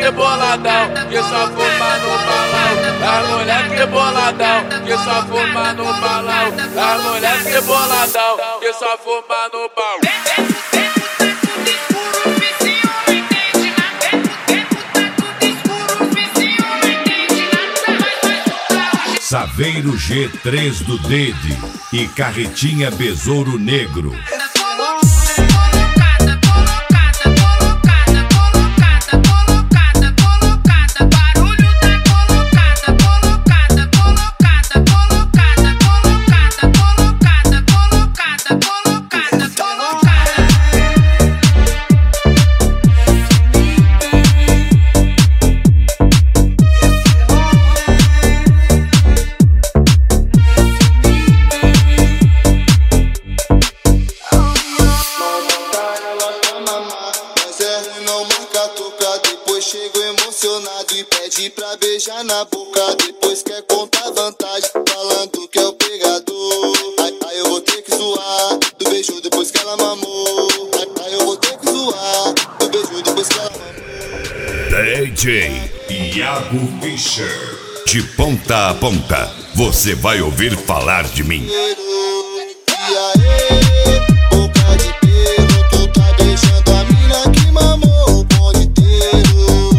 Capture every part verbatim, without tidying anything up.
moleque boladão, que só fuma no balão. As moleque boladão, que só fuma no balão. As moleque boladão, que só fuma no balão. Saveiro G três do Dede e Carretinha Besouro Negro. Chego emocionado e pede pra beijar na boca. Depois quer contar vantagem, falando que é o pegador. Aí, aí eu vou ter que zoar do beijo depois que ela mamou. Aí, aí eu vou ter que zoar do beijo depois que ela mamou. D J Iago Fischer. De ponta a ponta, você vai ouvir falar de mim. E aí, boca de pelo, tu tá beijando a mina que mamou o bonde inteiro.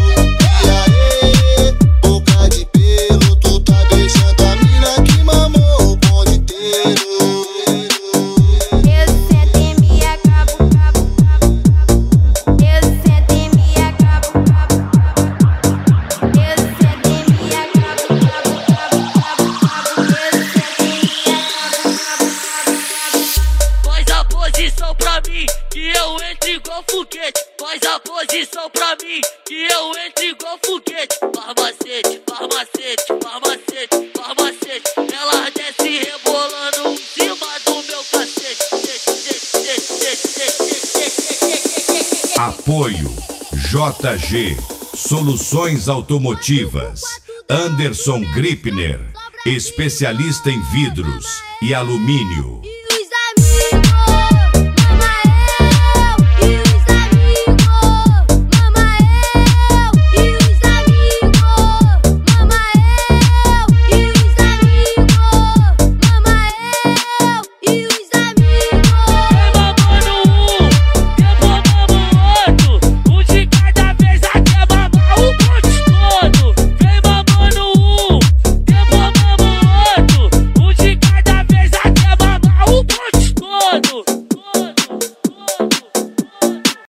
Que eu entre igual foguete, faz a posição pra mim, que eu entre igual foguete. Farmacete, farmacete, farmacete, farmacete. Ela desce rebolando em cima do meu cacete. Apoio J G Soluções Automotivas. Anderson Gripner, especialista em vidros e alumínio.